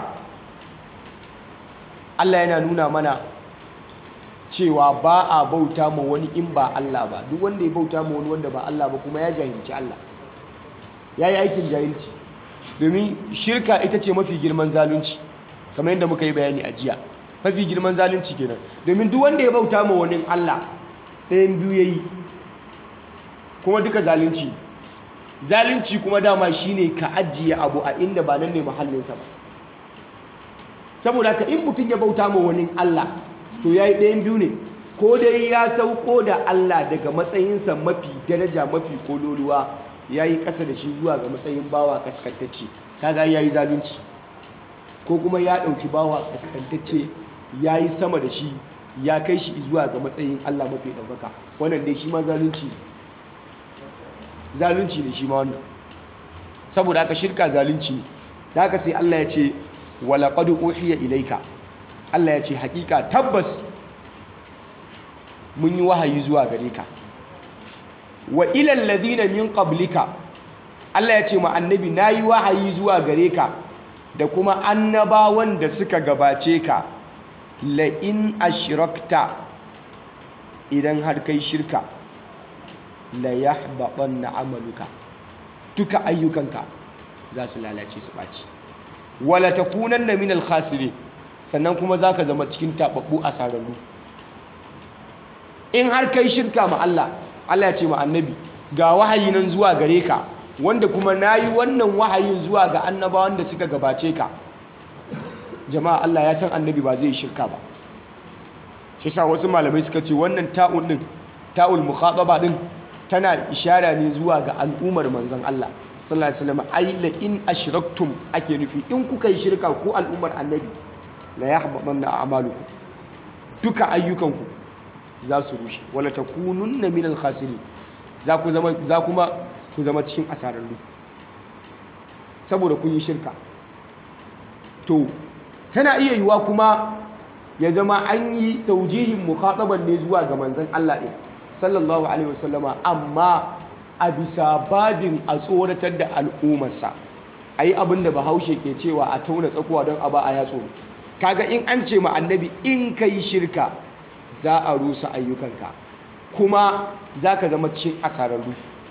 Allah yana nuna mana cewa ba a bauta ma wani in ba Allah ba. Duk wanda ya bauta ma wani wanda ba Allah ba kuma ya jahilci Allah, ya yi aikin jahilci. Domin shirka ita ce mafi girman zalunci, kamar yadda muka yi bayani a jiya. Mafi girman zalunci kenan, domin duk wanda ya bauta ma wani Allah ɗayan biyu ya yi, kuma duka zalunci. Zalunci kuma dama shine ka ajiye abu a inda ba nan ne mahallinsa ba. Saboda ka in mutum ya bauta ma wani Allah, to ya yi ɗayan biyu ne, ko dai ya sauko da Allah daga matsayinsa mafi daraja, mafi kololuwa, ya yi ƙasa da shi zuwa ga matsayin bawa kaskantacce, kaga ya yi zalunci. ko kuma ya ɗauki bawa kaskantacce ya yi sama da shi ya kai shi zuwa ga matsayin Allah mafi ɗaukaka, wannan dai shi ma zalunci ne shi ma wannan, saboda haka shirka zalunci ne. da haka sai Allah ya ce walaqad uhiya ilaika, Allah ya ce hakika tabbas mun yi wahayi zuwa gare ka, wa ilal ladina min qablika, Allah ya ce ma annabi nayi wahayi zuwa gare ka da kuma annabawan da suka gabace ka, la in ashrakta, idan har kai shirka, la yahbatanna amaluka, duka ayyukanka za su lalace su ɓaci, wala takunanna minal khasirin, sannan kuma za ka zama cikin taɓaɓɓu a sararru. In har kai shirka ma Allah, Allah ya ce ma annabi ga wahayi nan zuwa gare ka, wanda kuma na yi wannan wahayin zuwa ga annabawan da suka gabace ka. Jama'a, Allah ya san annabi ba zai shirka ba, shi sa wasu malamai suka ce wannan ta'ul din, ta'ul mukhataba din, tana ishara ne zuwa ga al'ummar manzon Allah sallallahu alaihi wasallam. Ai la in ashraktum ake nufi, in kuka yi shirka ko al'ummar annabi, la yahbatanna a'malukum, duka ayyukanku za su rushe, wala takununna minal khasirin, za kuma ku zama cikin asararru saboda kun yi shirka. To tana iya yiwa kuma ya zama an yi taujihin mukhataban ne zuwa ga manzon Allah ɗin sallallahu alaihi wasallama, amma a bisa babin a tsoratar da al'ummarsa, a yi abin da bahaushe ke cewa a tauna tsakuwa don a ba a yatso. Kaga in an ce ma annabi in ka yi shirka za a rusa ayyukanka kuma za ka zama cikin asararru,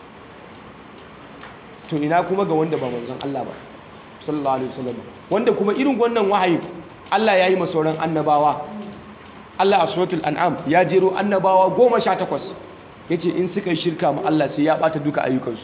to ina kuma ga wanda ba manzon Allah ba sallallahu alaihi wasallam, wanda kuma irin wannan wahayi Allah ya yi masauran annabawa. Allah a suratul an'am ya jero annabawa 18 yace in suka yi shirka ma Allah sai ya bata duka ayyukansu.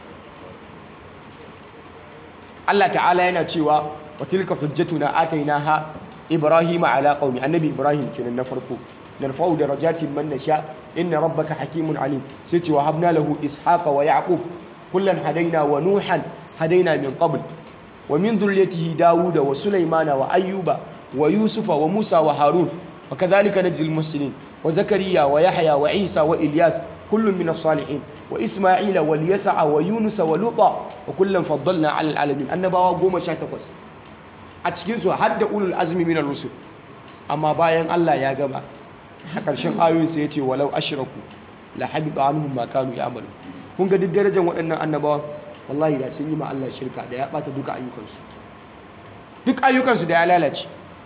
Allah ta'ala yana cewa wa tilka hujjatuna atainaha ibrahima ala qaumi, annabi ibrahim kenan na farko, narfa'u darajatin man nasha inna rabbaka hakimun alim, sai ce wa habna lahu ishaqa wa yaqub kullan hadaina wa nuhan hadaina min qabl wa min dhurriyyatihi dauda wa sulaymana wa ayyuba wa yusufa wa musa wa harun wa kadhalika najzil muhsinin wa zakariya wa yahya wa isa wa ilyas kullun min as-salihin wa isma'ila wal yas'a wa yunus wa luta wa kullan faddalna 'ala al-alamin. Annabawa 18 a cikin su hadda ulul azmi min ar-rusul, amma bayan Allah ya gaba a ƙarshen ayoyin sai yace walau ashraku la habita anhum ma kanu ya'malu. Kun ga duk darajar waɗannan annabawa wallahi da sun yi ma Allah shirka da ya bata duka ayyukansu, duk ayyukansu da ya lalace.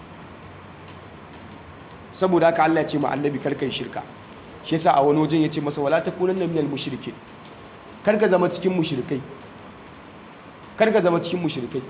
Saboda haka Allah ya ce ma annabi karkai shirka, shi yasa a wani wajen ya ce masa wala takunanna minal mushrikin, karka zama cikin mushrikai, karka zama cikin mushrikai,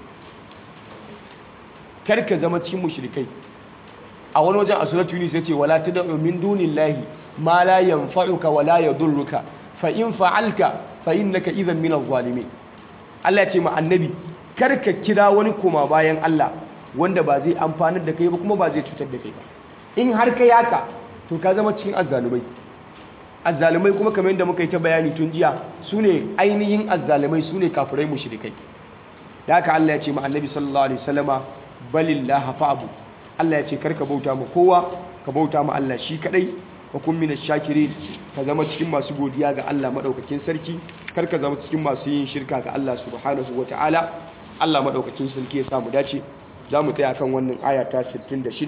karka zama cikin mushrikai. A wani wajen a suratul yunus ya ce wala tad'u min dunillahi ma la yanfa'uka wa la yadurruka fa in fa'alta fa innaka idhan min adh-dhalimin. Allah ya ce ma annabi karka kira wani koma bayan Allah wanda ba zai amfanar da kai ba kuma ba zai cutar da kai ba. In har kai haka to ka zama cikin azzalumai. Azzalumai kuma kamar yadda muka yi ta bayani tun jiya, su ne ainihin azzalumai, su ne kafirai mushrikai. Da haka Allah ya ce ma annabi sallallahu alaihi wasallama balillahi fa'bud. Allah ya ce karka bauta ma kowa, ka bauta ma Allah shi kadai, wa kun minash shakirin, ka zama cikin masu godiya ga Allah madaukakin sarki, karka zama cikin masu yin shirka ga Allah subhanahu wataala. Allah madaukakin sarki ya samu dace. Za mu tsaya kan wannan aya ta 66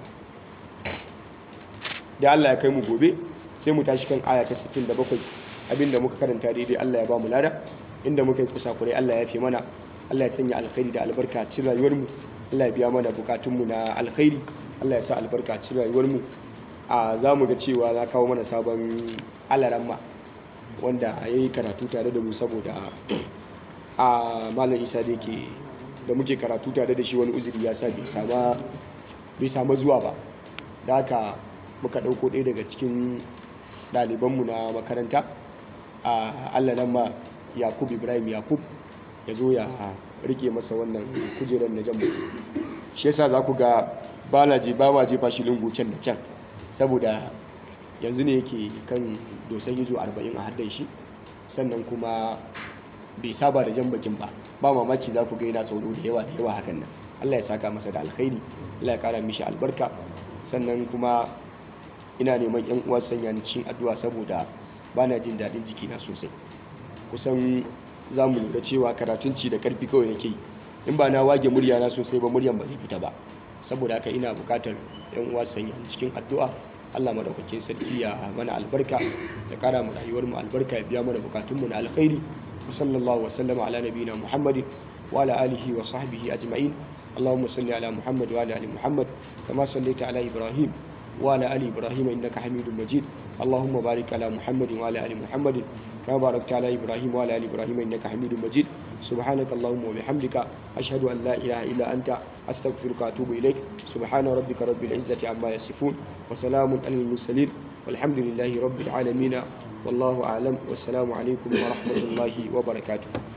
da Allah ya kai mu gobe sai mu tashi kan aya ta 67. Abinda muka karanta daidai Allah ya ba mu lada, inda muka yi kusakurai Allah ya fi mana. Allah ya sanya alkhairi da albarka a cikin rayuwar mu, Allah ya biya mana bukatun mu na alkhairi, Allah ya sa albarka a cikin rayuwar mu. Za mu ga cewa za kawo mana sabon alaramma wanda ya yi karatu tare da mu, saboda Malam Isa da muke karatu tare da shi wani uzuri ya sa bai sama zuwa ba. Da haka muka ɗauko ɗaya daga cikin ɗalibanmu na makaranta, alaramma Yakub Ibrahim Yakub, ya zo ya rike masa wannan kujerar na jambo. Shi yasa za ku ga ba ma jefa shi lungu can da can, saboda yanzu ne yake kan dosan hizo 40 a haddai shi, sannan kuma bai saba da jan bakin ba mamaki za ku ga yana tsoro da yawa hakan nan. Allah ya saka masa da alkhairi, Allah ya kara mishi albarka. Sannan kuma ina neman yan uwa sanya ni cikin addu'a saboda bana jin daɗin jikina sosai. Kusan za mu lura cewa karatun ci da karfi kawai nake yi, in ba na wage murya na sosai ba muryan ba zai fita ba. Saboda haka ina buƙatar yan uwa sanya ni cikin addu'a. Allah madaukakin sarki ya mana albarka, ya kara mu rayuwar mu albarka, ya biya mana bukatun mu na alkhairi. Sallallahu wa sallama ala nabiyina Muhammadin wa ala alihi wa sahbihi ajma'in. Allahumma salli ala Muhammad wa ala ali Muhammad kama sallaita ala Ibrahim wa ala ali Ibrahim innaka Hamidum Majid. Allahumma barik ala Muhammadin wa ala ali Muhammadin kama barakta ala Ibrahim wa ala ali Ibrahim innaka Hamidum Majid. سبحانك اللهم وبحمدك أشهد أن لا إله إلا أنت أستغفرك وأتوب إليك. سبحان ربك رب العزة عما يصفون وسلام على المرسلين والحمد لله رب العالمين والله أعلم والسلام عليكم ورحمة الله وبركاته.